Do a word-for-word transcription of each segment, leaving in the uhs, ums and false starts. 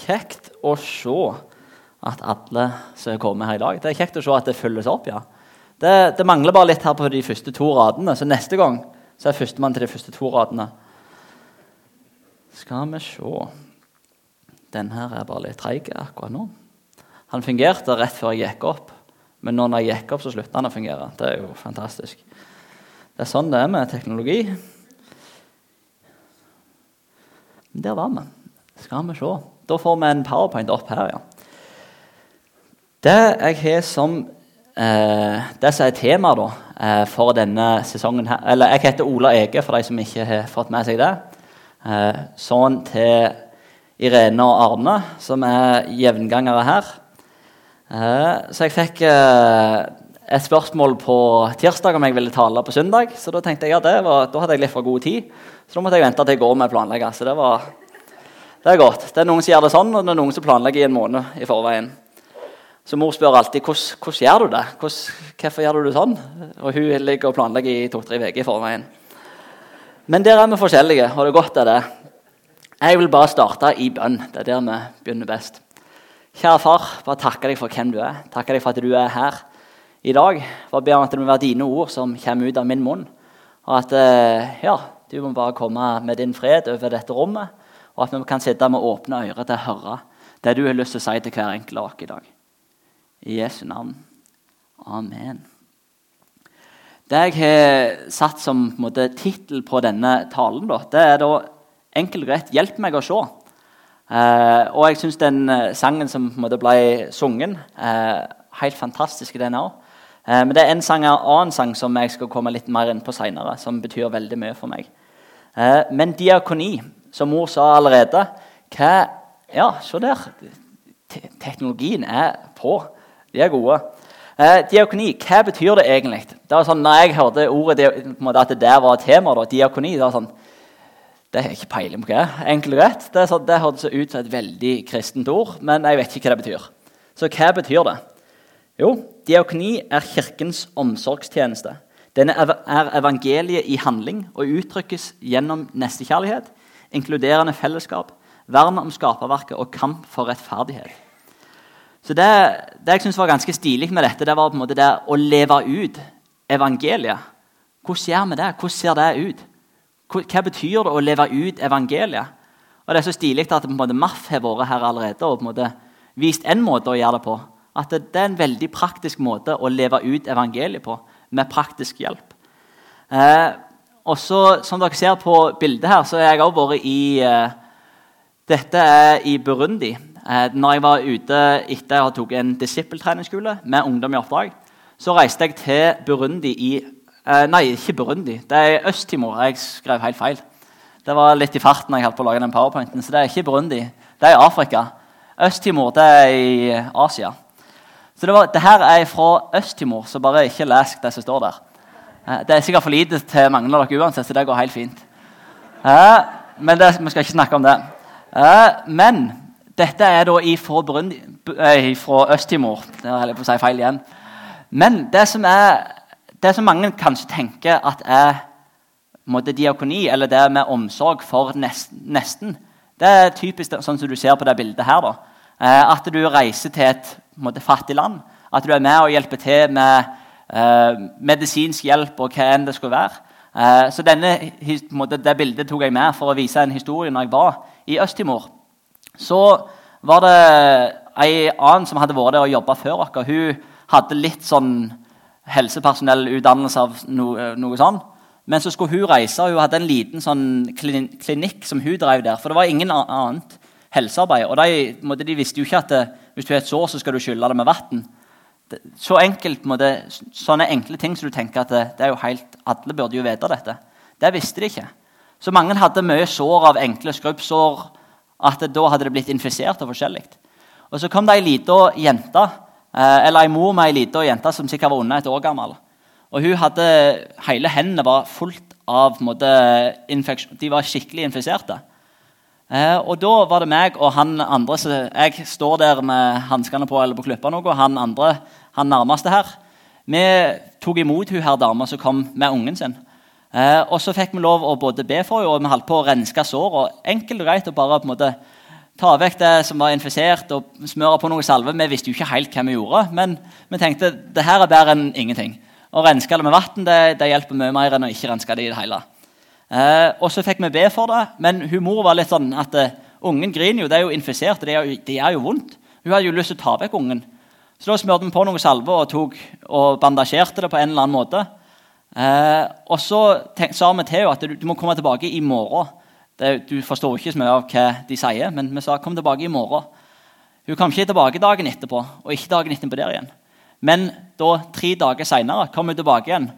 kjekt å se at alle som kommer her i dag. Det er kjekt å se at det fylles opp, ja. Det, det mangler bare litt her på de første to radene, så neste gang så er førstemann til de første to radene. Skal vi se. Den her er bare litt treig akkurat nå. Han fungerte rett før jeg gikk opp, men når jeg gikk opp så sluttet han å fungere. Det er jo fantastisk. Det er sånn det er med teknologi. Der var vi. Skal vi se. Da får vi en PowerPoint opp her, ja. Det jeg har som eh, det som er tema da, eh, for denne sesongen her, eller jeg heter Ola Ege for de som ikke har fått med seg det, eh, sånn til Irene og Arne, som er jevngangere her. Eh, så jeg fikk eh, et spørsmål på tirsdag om jeg ville tale på søndag, så da tenkte jeg at ja, da hadde jeg litt for god tid, så da måtte jeg vente til jeg går med planlegge, så det var det er godt. Det er noen som gjør det sånn, og det er noen som planlegger i en måned i forveien. Så mor spør alltid, hvordan, hvordan gjør du det? Hvordan, hvorfor gjør du det sånn? Og hun ligger og planlegger i to-tre uker i forveien. Men der er vi forskjellige, og det er godt av det. Jeg vil bare starte i bønn. Det er der vi begynner best. Kjære far, bare takke deg for hvem du er. Takke deg for at du er her i dag. Bare be om at det må være dine ord som kommer ut av min munn. Og at ja, du må bare komme med din fred over dette rommet. Og at vi kan sitte med åpne ører til å høre det du har lyst til å si til hver enkelt av oss i dag. I Jesu navn. Amen. Det jeg har satt som på en måte, titel på denne talen, da, det er da enkelt og greit, hjelp meg å se. Eh, og jeg synes den sangen som på en måte, ble sungen, eh, helt fantastisk i den også. Eh, men det er en sang og en annen sang som jeg skal komme litt mer inn på senere, som betyr veldig mye for meg. Eh, men diakoni, som mor sa allerede, hva, ja, se der, Te- teknologien er på. De er gode. Eh, diakoni, hva betyr det egentlig? Det var sånn, når jeg hørte ordet, at det der var et tema, da, diakoni, det var sånn, det er ikke peiling på hva. Enkelt og rett. Det, sånn, det hørtes ut som et veldig kristent ord, men jeg vet ikke hva det betyr. Så hva betyr det? Jo, diakoni er kirkens omsorgstjeneste. Den er evangeliet i handling og uttrykkes gjennom nestekjærlighet, inkluderende fellesskap, vern om skaperverket og kamp for rettferdighet. Så det, det jeg synes var ganske stilig med dette, det var på en måte det å leve ut evangeliet. Hvordan gjør vi det? Hvordan ser det ut? Hva betyr det å leve ut evangeliet? Og det er så stilig at på en måte, M A F har vært her allerede og på en måte vist en måte å gjøre det på. At det, det er en veldig praktisk måte å leve ut evangeliet på, med praktisk hjelp. Eh, og så, som dere ser på bildet her, så har jeg også vært i eh, dette er i Burundi. Eh, når jeg var ute etter jeg hadde tatt en disippeltreningsskole med ungdom i oppdrag, så reiste jeg til Burundi i eh, Nei, ikke Burundi. Det er Øst-Timor. Jeg skrev helt feil. Det var litt i farten når jeg hadde på å lage den powerpointen, så det er ikke Burundi. Det er i Afrika. Øst-Timor, det er i Asia. Så det, var, det her er fra Øst-Timor, så bare ikke les det som står der. Eh, det er sikkert for lite til mange av dere uansett, så det går helt fint. Eh, men det, vi skal ikke snakke om det. Uh, men dette er da fra, Burundi, uh, fra Øst-Timor. Det er jeg på å si feil igjen. Men det som, er, det som mange kanskje tenker at er måte, diakoni, eller det med omsorg for nesten, det er typisk sånn som du ser på det bildet her. Da. Uh, at du reiser til et måte, fattig land. At du er med og hjelper til med uh, medisinsk hjelp og hva enn det skulle være. Uh, så denne, måte, det bildet tok jeg med for å vise en historie når jeg var i Øst-Timor. Så var det en annen som hadde vært der og jobbet før oss. Hun hadde litt sånn helsepersonellutdannelse av noe, noe sånn. Men så skulle hun reise, og hun hadde en liten sånn klinikk som hun drev der. For det var ingen annet helsearbeid. Og de, måtte, de visste jo ikke at det, hvis du er et sår, så skal du skylle det med vatten. Det, så enkelt, måtte, sånne enkle ting som du tenker at det, det er jo helt, alle burde jo vite dette. Det visste de ikke. Så mange hadde mye sår av enkle skrubbsår, at det, da hadde det blitt infisert og forskjellig. Og så kom det en liten jente, eh, eller en mor med en liten jente som sikkert var under et år gammel. Og hun hadde, hele hendene var fullt av måte, infeksjon, de var skikkelig infiserte. Eh, og da var det meg og han andre, så jeg står der med handskene på, eller på klippa noe, og han andre, han nærmeste her. Vi tok imot hun her dama som kom med ungen sin. Eh, og så fikk vi lov å både be for henne, og vi holdt på å renske sår, og enkelt og greit å bare på en måte ta vekk det som var infisert og smøre på noe salve. Vi visste jo ikke helt hva vi gjorde, men vi tenkte det her er bedre enn ingenting. Å renske det med vatten, det, det hjelper mye mer enn å ikke renske det i det hele. Eh, og så fikk vi be for det, men hun mor var litt sånn at uh, ungen griner jo, det er jo infisert, det er jo, det er jo vondt. Hun hadde jo lyst til å ta vekk ungen. Så da smørte vi på noe salve og, tok, og bandasjerte det på en eller annen måte. Eh, og så tenk, sa vi til henne at du, du må komme tilbake i morgen. Det, du forstår ikke så mye av hva de sier, men vi sa kom tilbake i morgen. Hun kom ikke tilbake dagen etterpå, og ikke dagen etterpå der igjen. Men da, tre dager senere kom hun tilbake igjen.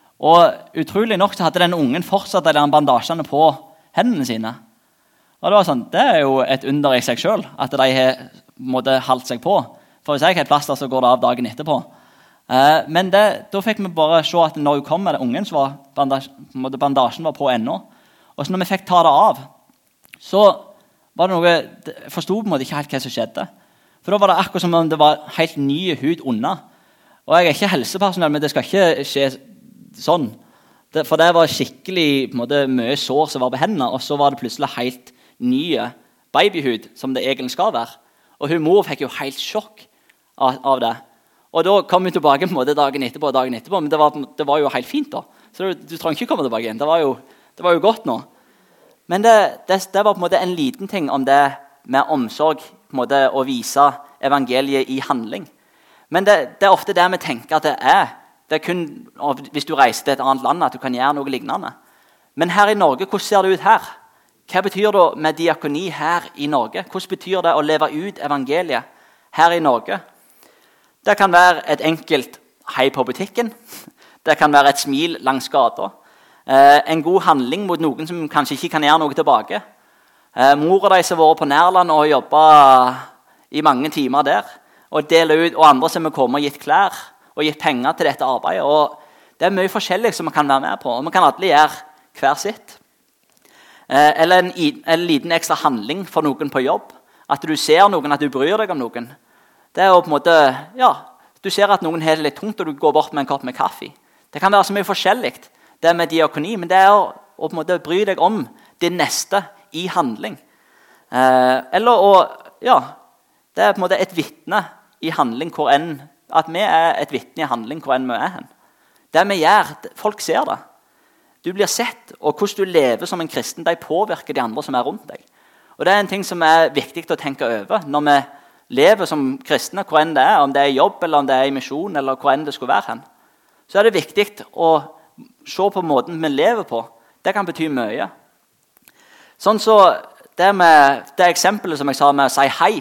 Og utrolig nok så hadde den ungen fortsatt de bandasjene på hendene sine. Og det var sånn, det er jo et under i seg selv, at de har måtte holdt seg på. For hvis jeg har et plaster, så går det av dagen etterpå. Eh, men det, da fikk vi bare se at når hun kom med den ungen, så var bandasj, bandasjen var på ennå. Og så når vi fikk ta det av, så var det noe, jeg forstod på en måte ikke helt hva som skjedde. For da var det akkurat som om det var helt nye hud unna. Og jeg er ikke helsepersonell, men det skal ikke skje sånn. Det, for det var skikkelig på en måte, mye sår som var på hendene, og så var det plutselig helt nye babyhud, som det egentlig skal være. Og hun mor fikk jo helt sjokk av, av det. Og da kom hun tilbake på en måte dagen etterpå, dagen etterpå, men det var, det var jo helt fint da. Så du, du trenger ikke komme tilbake igjen, det var jo Det var jo godt nå. Men det, det, det var på en måte en liten ting om det med omsorg, på en måte å vise evangeliet i handling. Men det, det er ofte det vi tenker at det er. Det er kun hvis du reiser til et annet land at du kan gjøre noe lignende. Men her i Norge, hvordan ser det ut her? Hva betyr det med diakoni her i Norge? Hvordan betyr det å leve ut evangeliet her i Norge? Det kan være et enkelt hei på butikken. Det kan være et smil langs gata. Eh, en god handling mot noen som kanskje ikke kan gjøre noe tilbake. Eh, mor og de som har vært på Nærland og jobbet i mange timer der, og, ut, og andre som har kommet og gitt klær og gitt penger til dette arbeidet. Og det er mye forskjellig som man kan være med på, og man kan alle gjøre hver sitt. Eh, eller en, en liten ekstra handling for noen på jobb. At du ser noen, at du bryr deg om noen. Det er jo på en måte, ja, du ser at noen har det litt tungt, og du går bort med en kopp med kaffe. Det kan være så mye forskjellig. Det med diakoni, men det er å, å på en måte bry deg om det neste i handling. Eh, eller å, ja, det er på en måte et vittne i handling hvor enn, at vi er et vittne i handling hvor enn vi er hen. Det vi gjør, folk ser det. Du blir sett, og hvordan du lever som en kristen, de påvirker de andre som er rundt deg. Og det er en ting som er viktig å tenke over når vi lever som kristne, hvor enn det er, om det er i jobb, eller om det er i misjon, eller hvor enn det skulle være hen. Så er det viktig å se på måten vi lever på. Det kan bety mye. Sånn så det med det eksempelet som jeg sa med å si hei.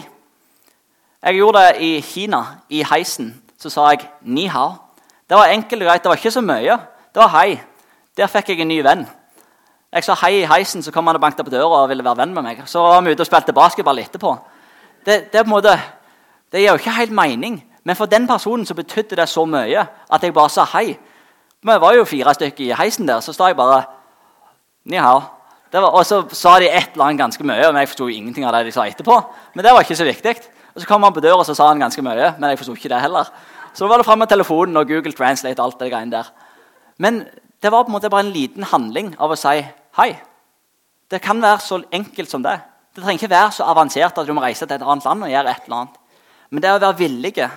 Jeg gjorde det i Kina, i heisen. Så sa jeg ni hao. Det var enkelt og greit, det var ikke så mye. Det var hei. Der fikk jeg en ny venn. Jeg sa hei i heisen, så kom han og bankte på døra og ville være venn med meg. Så var vi ute og spilte basketball etterpå. Det, det, er på en måte, det gir jo ikke helt mening. Men for den personen så betydde det så mye at jeg bare sa hei. Vi var jo fire stykker i heisen der, så sa jeg bare ni hao. Og så sa de et eller annet ganske mye, men jeg forstod ingenting av det de sa etterpå. Men det var ikke så viktig. Og så kom han på døra og så sa han ganske mye, men jeg forstod ikke det heller. Så var det frem med telefonen og Google Translate og alt det greiene der. Men det var på en måte bare en liten handling av å si hei. Det kan være så enkelt som det. Det trenger ikke være så avansert at du må reise til et annet land og gjøre et eller annet. Men det er å være villige.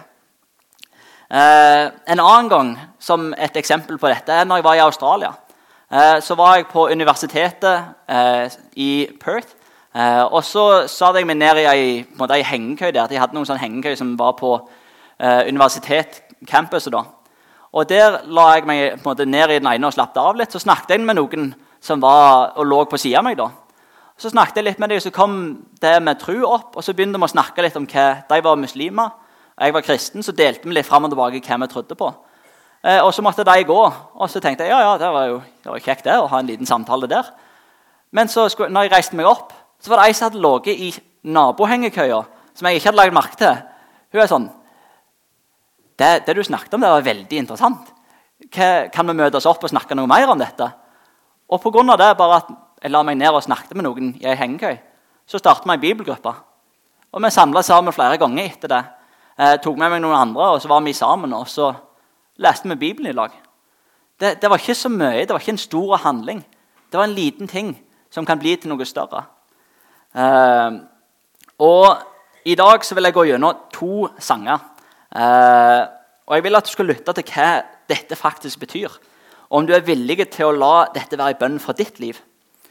Eh, en annen gang, som et eksempel på dette, er når jeg var i Australia. Eh, så var jeg på universitetet eh, i Perth. Eh, og så satt jeg meg ned i en hengekøy der. De hadde noen sånne hengekøy som var på eh, universitetscampuset da. Og der la jeg meg på en måte ned i den ene og slappte av litt. Så snakket jeg med noen som var og lå på siden av meg da. Så snakket jeg litt med dem, så kom det med tro opp, og så begynte vi å snakke litt om hva de var muslimer, og jeg var kristen, så delte vi litt frem og tilbake hva vi trodde på. Eh, og så måtte de gå, og så tenkte jeg, ja, ja, det var jo det var kjekt det, å ha en liten samtale der. Men så, når jeg reiste meg opp, så var det en som hadde ligget i nabohengekøya, som jeg ikke hadde lagt merke til. Hun er sånn, det, det du snakket om, det var veldig interessant. Hva, kan vi møte oss opp og snakke noe mer om dette? Og på grunn av det, bare at jeg la meg ned og snakket med noen i en hengekøy, så startet vi en bibelgruppe. Og vi samlet sammen flere ganger etter det. Jeg tok med meg noen andre, og så var vi sammen, og så leste vi Bibelen i lag. Det, det var ikke så mye, det var ikke en stor handling. Det var en liten ting som kan bli til noe større. Uh, Og i dag så vil jeg gå gjennom to sanger. Eh, og jeg vil at du skal lytte til hva dette faktisk betyr. Og om du er villig til å la dette være i bønn for ditt liv.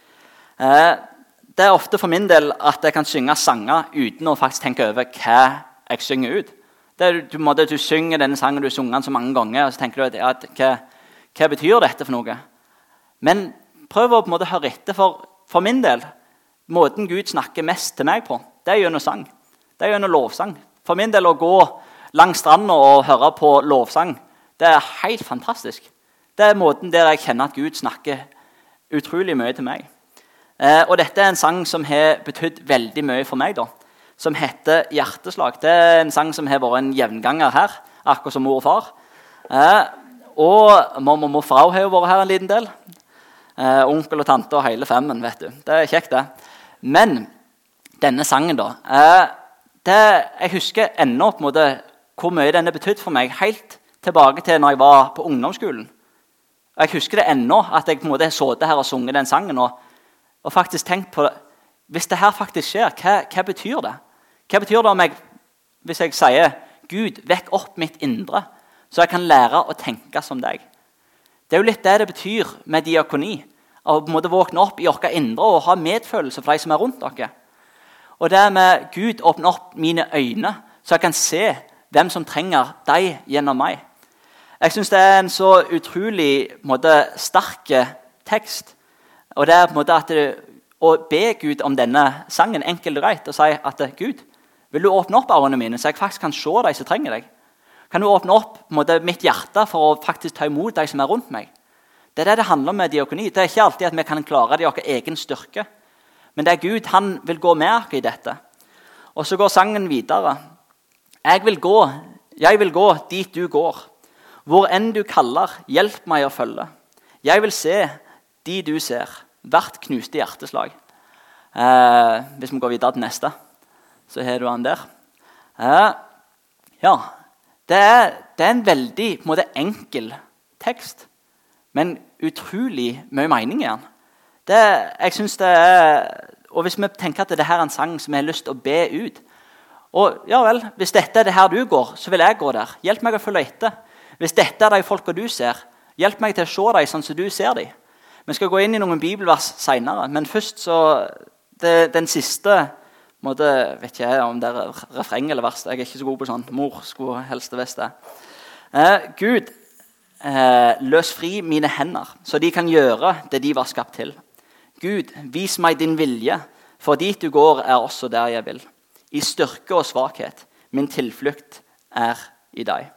Eh, det er ofte for min del at jeg kan synge sanger uten å faktisk tenke over hva jeg synger ut. Det er, du, måtte, du synger denne sangen, du synger den så mange ganger, og så tenker du at, at hva, hva betyr dette for noe? Men prøv å på en måte høre etter, for, for min del, måten Gud snakker mest til meg på, det er gjennom sang. Det er gjennom lovsang. For min del å gå langs stranden og høre på lovsang, det er helt fantastisk. Det er måten der jeg kjenner at Gud snakker utrolig mye til meg. Eh, og dette er en sang som har betydd veldig mye for meg, da, som heter Hjerteslag. Det er en sang som har vært en jevnganger her, akkurat som mor og far. Eh, og mamma og morfar har jo vært her en liten del. Eh, onkel og tante og hele femmen, vet du. Det er kjekt, det. Men denne sangen, da, eh, det, jeg husker ennå på en måte hvor mye den har betydd for meg, helt tilbake til når jeg var på ungdomsskolen. Jeg husker det ennå, at jeg på en måte har sittet her og sunget den sangen, og, og faktisk tenkt på, hvis det her faktisk skjer, hva, hva betyr det? Hva betyr det om jeg, hvis jeg sier, Gud, vekk opp mitt indre, så jeg kan lære å tenke som deg? Det er jo litt det det betyr med diakoni, å på en måte våkne opp i vårt indre og ha medfølelse for de som er rundt dere. Og det med Gud åpner opp mine øyne, så jeg kan se hvem som trenger deg gjennom meg. Jeg synes det er en så utrolig på en måte, sterk tekst. Og det er på en måte at det, å be Gud om denne sangen enkelt og greit, og si at Gud, vil du åpne opp øynene mine, så jeg faktisk kan se deg som trenger deg? Kan du åpne opp på en måte, mitt hjerte for å faktisk ta imot deg som er rundt meg? Det er det det handler om med diakoni. Det er ikke alltid at vi kan klare det i vår egen styrke. Men det er Gud, han vil gå med oss i dette. Og så går sangen videre. Jeg vil gå, jeg vil gå dit du går. Hvor enn du kaller, hjelp meg å følge. Jeg vil se de du ser, hvert knuste hjerteslag. Eh, hvis vi går videre til neste, så har du han der. Eh, ja, det er, det er en veldig på en måte, enkel tekst, men utrolig mye mening i den. Det, jeg synes det er, og hvis vi tenker at det her er en sang som jeg har lyst til å be ut, og ja vel, hvis dette er det her du går, så vil jeg gå der. Hjelp meg å følge etter. Hvis dette er de folka du ser, hjelp meg til å se dem sånn som du ser dem. Vi skal gå inn i noen bibelvers senere, men først så, det, den siste, måte, vet ikke jeg om det er refreng eller vers, jeg er ikke så god på sånn, mor skulle helst visst det. Eh, Gud, eh, løs fri mine hender, så de kan gjøre det de var skapt til. Gud, vis meg din vilje, for dit du går er også der jeg vil. I styrke og svakhet, min tilflukt er i deg.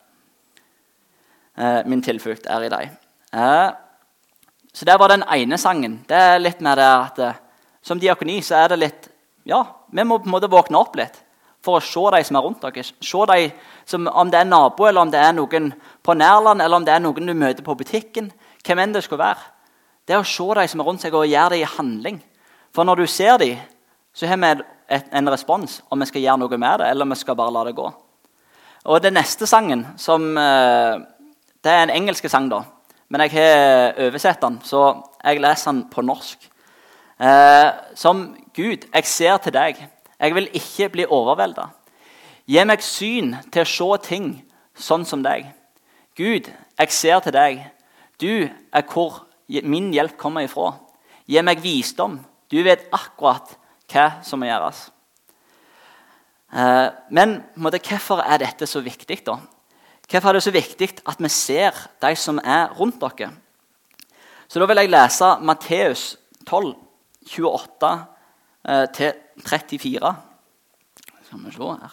Eh, min tilflukt er i deg. Eh, så det var den ene sangen. Det er litt mer det at eh, som diakoni så er det litt, ja, vi må på en måte våkne opp litt for å se de som er rundt dere. Se de som, om det er nabo, eller om det er noen på nærland, eller om det er noen du møter på butikken, hvem enn det skal være. Det er å se de som er rundt seg og gjøre det i handling. For når du ser de, så har vi et, en respons om vi skal gjøre noe med det, eller om vi skal bare la det gå. Og den neste sangen, som, det er en engelsk sang da, men jeg har oversett den, så jeg leser den på norsk. Eh, som Gud, jeg ser til deg. Jeg vil ikke bli overveldet. Gi meg syn til å se ting sånn som deg. Gud, jeg ser til deg. Du er hvor min hjelp kommer ifra. Gi meg visdom. Du vet akkurat hva som må gjøres. Eh, men måtte, hvorfor er dette så viktig da? Hvorfor er det så viktig at vi ser de som er rundt dere? Så da vil jeg lese Matteus tolv, tjueåtte til trettifire. Skal vi se her.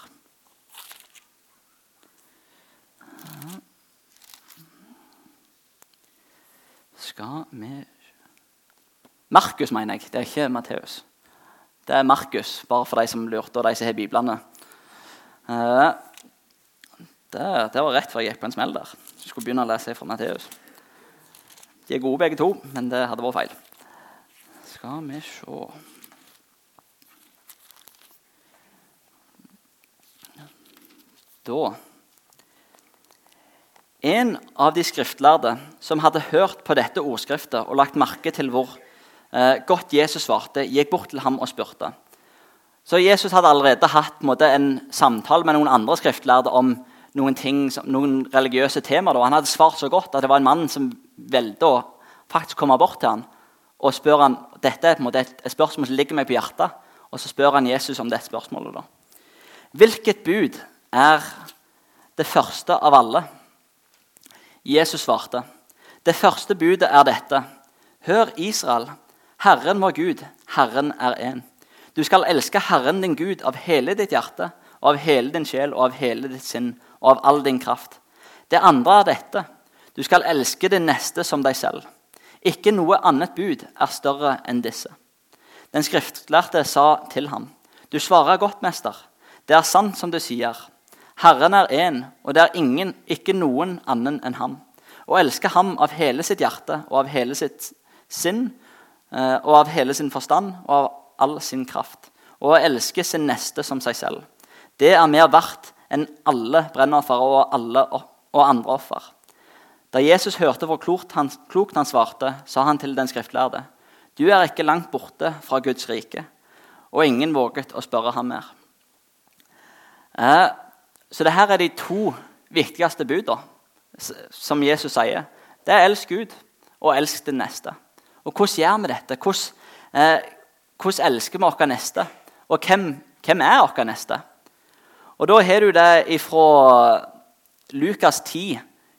Skal vi... Markus mener jeg, det er ikke Matteus. Det er Markus, bare for de som lurte og de som har biblene. Det, det var rett før jeg gikk på en smell der. Så jeg skulle begynne å lese fra Matteus. De er gode begge to, men det hadde vært feil. Skal vi se... Da. En av de skriftlærde som hadde hørt på dette ordskriftet og lagt merke til hvor eh, godt Jesus svarte, gikk bort til ham og spurte. Så Jesus hadde allerede hatt en, måte, en samtale med noen andre skriftlærde om noen, ting, noen religiøse temaer. Han hadde svart så godt at det var en mann som velte å faktisk komme bort til han og spør han, dette er på en måte et, et spørsmål som ligger meg på hjertet, og så spør han Jesus om det spørsmålet. Da. Hvilket bud er det første av alle? Jesus svarte, det første budet er dette. Hør Israel, Herren vår Gud, Herren er en. Du skal elske Herren din Gud av hele ditt hjerte, og av hele din sjel, og av hele ditt sinn, og av all din kraft. Det andre er dette. Du skal elske din neste som deg selv. Ikke noe annet bud er større enn disse. Den skriftlærte sa til ham, du svarer godt, mester. Det er sant som du sier. Herren er en, og det er ingen, ikke noen annen enn ham. Å elske ham av hele sitt hjerte, og av hele sitt sinn, og av hele sin forstand, og av all sin kraft. Og å elske sin neste som seg selv. Det er mer verdt enn alle brennoffer og, alle, og andre offer. Da Jesus hørte hvor klokt han, klokt han svarte, sa han til den skriftlærde, du er ikke langt borte fra Guds rike, og ingen våget å spørre ham mer. Eh, så det her er de to viktigste budene som Jesus sier. Det er elsk Gud og elsk din neste. Og hvordan gjør vi dette? Hvordan, eh, hvordan elsker vi vår neste? Og hvem, hvem er vår neste? Og da har du det fra Lukas ti,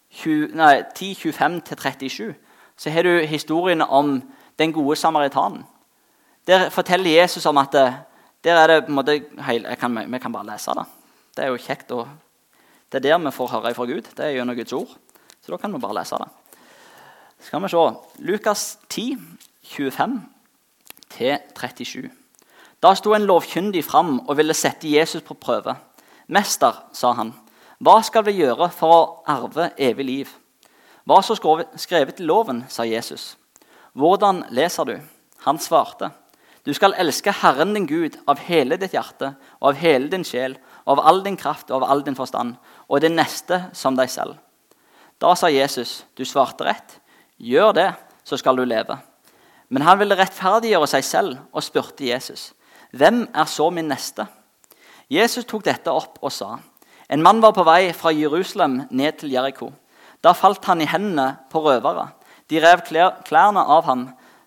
tjuefem til trettisju, så har du historien om den gode samaritanen. Der forteller Jesus om at det, der er det på en måte, jeg kan, vi kan bare lese det. Det er jo kjekt, og det er der vi får høre fra Gud. Det er gjennom Guds ord. Så da kan vi bare lese det. Skal vi se. Lukas ti, tjuefem til trettisju. Da sto en lovkyndig fram og ville sette Jesus på prøve. Mester, sa han, hva skal vi gjøre for å arve evig liv? Hva så skrevet i loven, sa Jesus. Hvordan leser du? Han svarte, du skal elske Herren din Gud av hele ditt hjerte, og av hele din sjel, og av all din kraft og av all din forstand, og det neste som deg selv. Da sa Jesus, du svarte rett, gjør det, så skal du leve. Men han ville rettferdiggjøre seg selv og spurte Jesus, hvem er så min neste? Jesus tok dette opp og sa, en mann var på vei fra Jerusalem ned til Jericho. Da falt han i hendene på røvere. De rev klærne av ham,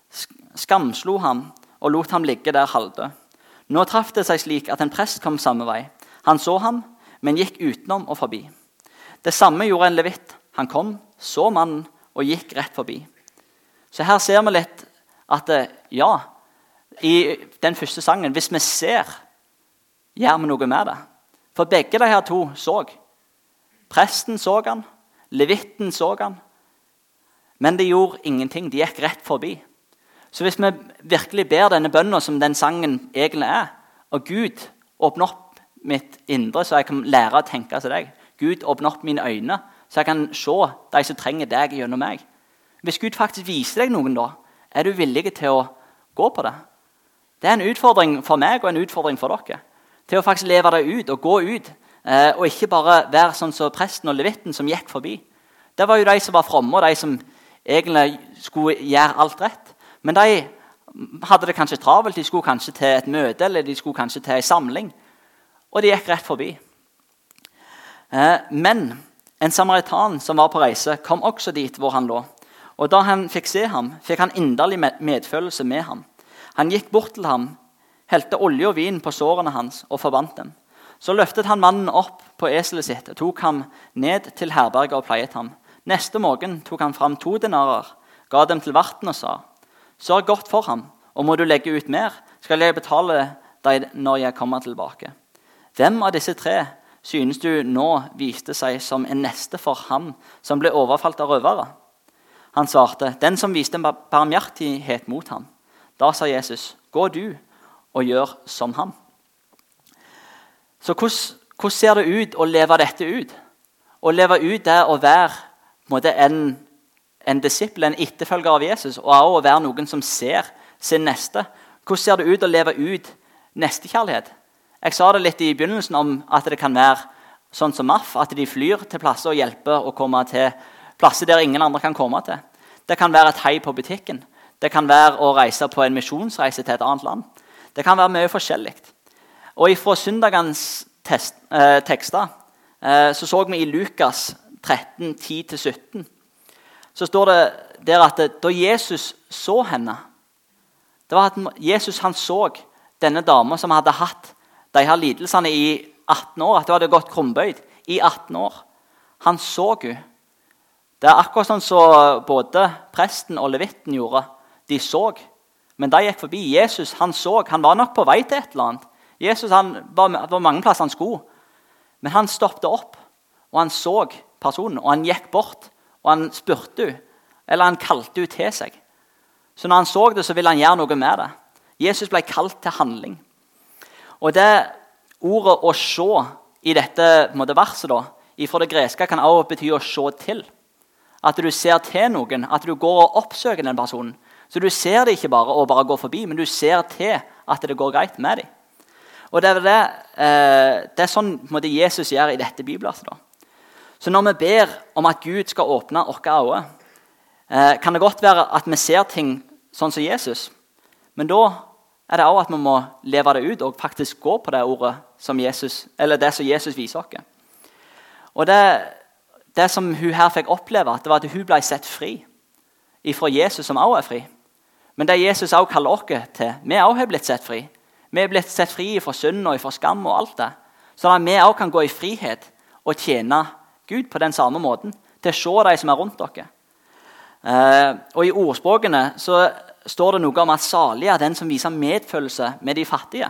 skamslo ham og lot ham ligge der halvdød. Nå traff det seg slik at en prest kom samme vei. Han så ham, men gikk utenom og forbi. Det samme gjorde en levitt. Han kom, så mannen og gikk rett forbi. Så her ser vi litt at ja, i den første sangen, hvis vi ser, gjør vi noe med det. For begge de her to så. Presten så han, levitten så han, men de gjorde ingenting. De gikk rett forbi. Så hvis vi virkelig ber denne bønnen som den sangen egentlig er, og Gud åpner opp mitt indre så jeg kan lære å tenke til deg, Gud åpner opp mine øyne så jeg kan se de som trenger deg gjennom meg. Hvis Gud faktisk viser deg noen da, er du villig til å gå på det? Det er en utfordring for meg og en utfordring for dere. Til å faktisk leve det ut og gå ut, eh, og ikke bare være sånn som presten og levitten som gikk forbi. Det var jo de som var fromme, og de som egentlig skulle gjøre alt rett. Men de hadde det kanskje travelt, de skulle kanskje til et møte, eller de skulle kanskje til en samling, og de gikk rett forbi. Eh, men en samaritan som var på reise, kom også dit hvor han lå. Og da han fikk se ham, fikk han inderlig medfølelse med ham. Han gikk bort til ham, helte olje og vin på sårene hans og forbandt dem. Så løftet han mannen opp på eselet sitt og tok ham ned til herberget og pleiet ham. Neste morgen tok han fram to denarer, ga dem til verten og sa, sørg godt for ham, og må du legge ut mer, skal jeg betale deg når jeg kommer tilbake. Hvem av disse tre synes du nå viste seg som en neste for ham som ble overfalt av røvere? Han svarte, den som viste barmhjertighet mot ham. Da sa Jesus, gå du og gjør som ham. Så hvordan, hvordan ser det ut å leve dette ut? Å leve ut det å være på en, måte, en, en disippel, en etterfølger av Jesus, og også å være noen som ser sin neste. Hvordan ser det ut å leve ut nestekjærlighet? Jeg sa det litt i begynnelsen om at det kan være sånn som M A F, at de flyr til plasser og hjelper å komme til plasser der ingen andre kan komme til. Det kan være et hei på butikken. Det kan være å reise på en misjonsreise til et annet land. Det kan være mye forskjellig. Og ifra søndagens test, eh, tekster eh, så så vi i Lukas tretten, ti til sytten. Så står det der at da Jesus så henne, det var at Jesus han så denne dama som hadde hatt de her lidelsene i atten år, at hun hadde gått krumbøyd i atten år. Han så hun. Det er akkurat sånn som både presten og levitten gjorde. De så, men de gikk forbi. Jesus han så, han var nok på vei til et eller annet. Jesus han var, var mange plasser han skulle, men han stoppet opp, og han så personen, og han gikk bort, og han spurte henne, eller han kalte henne til seg. Så når han så det, så ville han gjøre noe med det. Jesus ble kalt til handling. Og det ordet å se i dette måte, verset da, fra det greske kan også bety å se til. At du ser til noen, at du går og oppsøker den personen. Så du ser det ikke bare og bare går forbi, men du ser til at det går greit med dem. Og det er, det, eh, det er sånn måte, Jesus gjør i dette bibelverset. da. Så når vi ber om at Gud skal åpne våre øyne, eh, kan det godt være at vi ser ting sånn som Jesus. Men da er det også at vi må leve det ut og faktisk gå på det ordet som Jesus, eller det som Jesus viser oss. Og det, det som hun her fikk oppleve, det var at hun ble sett fri ifra Jesus som også er fri. Men det Jesus også kaller oss til, vi også har blitt sett fri. Vi er blitt sett fri fra synd og fra skam og alt det. Sånn at vi også kan gå i frihet og tjene Gud på den samme måten, til å se de som er rundt dere. Eh, og i ordspråkene så står det noe om at salig er den som viser medfølelse med de fattige.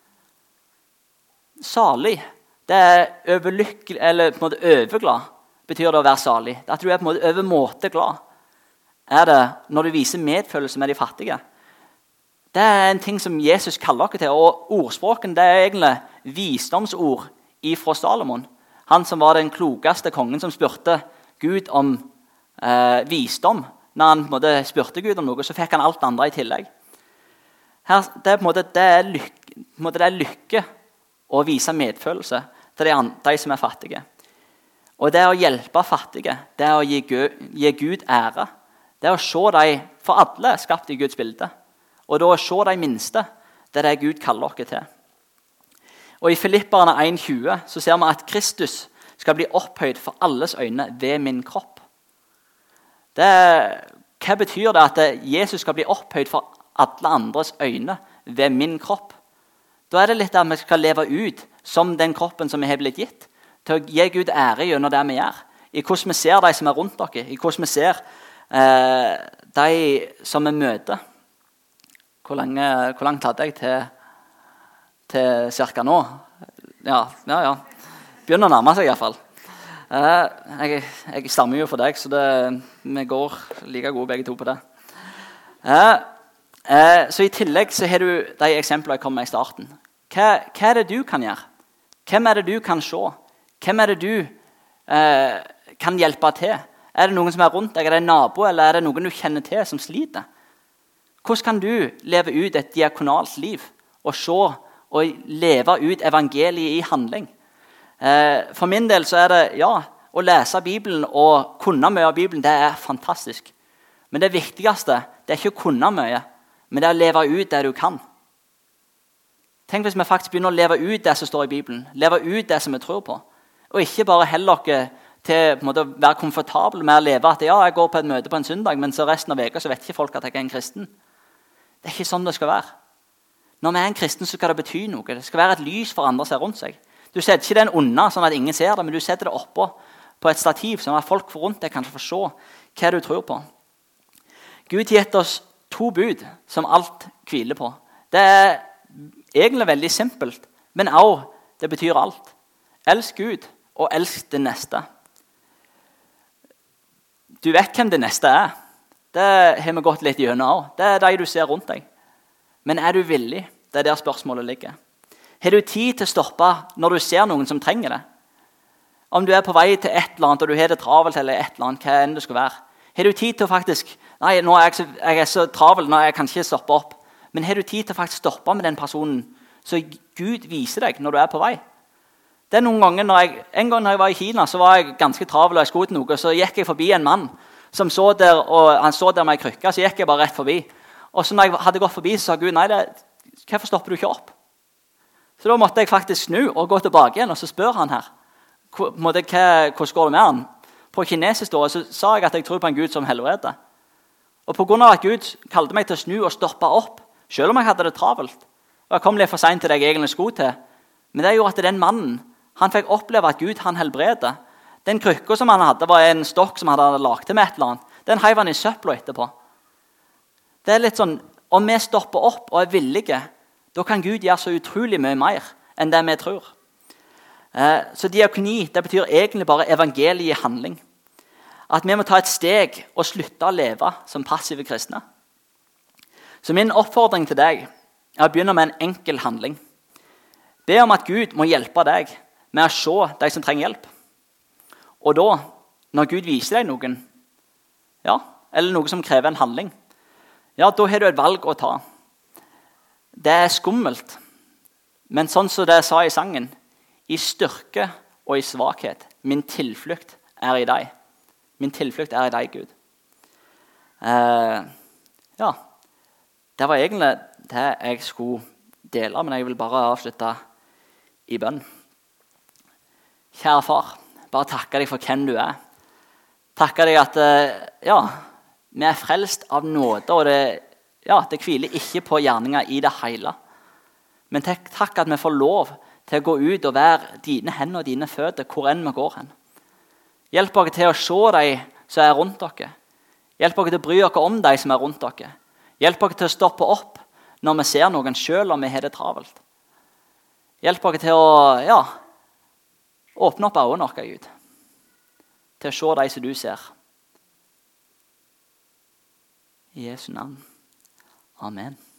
Salig, det er overlykkelig, eller på en måte overglad, betyr det å være salig. At du er på en måte overmåte glad, er det når du viser medfølelse med de fattige. Det er en ting som Jesus kaller dere til, og ordspråken det er egentlig visdomsord ifra Salomon. Han som var den klokeste kongen som spurte Gud om eh, visdom. Når han på en måte, spurte Gud om noe, så fikk han alt det andre i tillegg. Her, det, er, på en måte, det, er lykke, på en måte, det er lykke å vise medfølelse til de, de som er fattige. Og det å hjelpe fattige, det er å gi Gud, gi Gud ære. Det er å se dem, for alle er skapt i Guds bilde. Og da å se de minste, det er det Gud kaller dere til. Og i Filipperne en tjue så ser vi at Kristus skal bli opphøyd for alles øyne ved min kropp. Det, hva betyr det at Jesus skal bli opphøyd for alle andres øyne ved min kropp? Da er det litt at vi skal leve ut som den kroppen som vi har blitt gitt, til å gi Gud ære gjennom det vi gjør. I hvordan vi ser de som er rundt dere, i hvordan vi ser eh, de som vi møter. Hvor, lenge, hvor langt hadde jeg til, til cirka nå? Ja, ja, ja. Begynner å nærme seg i hvert fall. Uh, jeg, jeg stammer jo for deg, så det, vi går like gode begge to på det. Uh, uh, så i tillegg så har du de eksemplene jeg kom med i starten. Hva, hva er det du kan gjøre? Hvem er det du kan se? Hvem er det du uh, kan hjelpe til? Er det noen som er rundt deg? Er det en nabo, eller er det noen du kjenner til som sliter? Hvordan kan du leve ut et diakonalt liv og se og leve ut evangeliet i handling? For min del så er det, ja, å lese Bibelen og kunne mye av Bibelen, det er fantastisk. Men det viktigste, det er ikke å kunne mye, men det er å leve ut det du kan. Tenk hvis vi faktisk begynner å leve ut det som står i Bibelen, leve ut det som vi tror på, og ikke bare heller dere til på en måte, å være komfortabel med å leve at ja, jeg går på et møte på en søndag, men så resten av veka så vet ikke folk at jeg er en kristen. Det er ikke sånn det skal være. Når vi er en kristen, så skal det bety noe. Det skal være et lys for andre som er rundt seg. Du setter ikke den unna sånn at ingen ser det, men du setter det oppå på et stativ, sånn at folk rundt deg kan få se hva du tror på. Gud har gitt oss to bud som alt hviler på. Det er egentlig veldig simpelt, men også det betyr alt. Elsk Gud og elsk det neste. Du vet hvem det neste er. Det har vi gått litt gjennom også. Det er de du ser rundt deg. Men er du villig? Det er der spørsmålet ligger. Har du tid til å stoppe når du ser noen som trenger det? Om du er på vei til et eller annet, og du har det travelt eller et eller annet, hva enn det skal være. Har du tid til å faktisk, nei, nå er jeg så, jeg er så travel, nå jeg kan ikke stoppe opp. Men har du tid til å faktisk stoppe med den personen, så Gud viser deg når du er på vei? Det er noen ganger, når jeg, en gang når jeg var i Kina, så var jeg ganske travel, og jeg skulle til noe, så gikk jeg forbi en mann, som så der, og han så der med en krykke, så gikk jeg bare rett forbi. Og så når jeg hadde gått forbi, så sa Gud, nei, det, hvorfor stopper du ikke opp? Så da måtte jeg faktisk snu og gå tilbake igjen, og så spør han her. Hvordan går det med han? På kinesisk da, så sa jeg at jeg tror på en Gud som helvete. Og på grunn av at Gud kalte meg til å snu og stoppe opp, selv om jeg hadde det travelt, og jeg kom litt for sent til det jeg egentlig skulle til, men det gjorde at den mannen, han fikk oppleve at Gud han helbreder. Den krykka som han hadde var en stokk som han hadde lagt til med et eller annet. Den heiv han i søpla etterpå. Det er litt sånn, om vi stopper opp og er villige, da kan Gud gjøre så utrolig mye mer enn det vi tror. Eh, så diakoni, det betyr egentlig bare evangeliet i handling. At vi må ta et steg og slutte å leve som passive kristne. Så min oppfordring til deg er å begynne med en enkel handling. Be om at Gud må hjelpe deg med å se deg som trenger hjelp. Og da, når Gud viser deg noen, ja, eller noe som krever en handling, ja, da har du et valg å ta. Det er skummelt, men sånn som det sa i sangen, i styrke og i svakhet, min tilflukt er i deg. Min tilflukt er i deg, Gud. Eh, ja, det var egentlig det jeg skulle dele, men jeg vil bare avslutte i bønn. Kjære far, bare takke deg for hvem du er. Takke deg at ja, vi er frelst av nåde, og det, ja, det hviler ikke på gjerninger i det hele. Men takk, takk at vi får lov til å gå ut og være dine hender og dine føtter, hvor enn vi går hen. Hjelp dere til å se deg som er rundt dere. Hjelp dere til å bry dere om deg som er rundt dere. Hjelp dere til å stoppe opp når vi ser noen selv om vi har det travelt. Hjelp dere til å ja, åpne opp øynene våre, Gud. Til å se deg som du ser. I Jesu navn. Amen.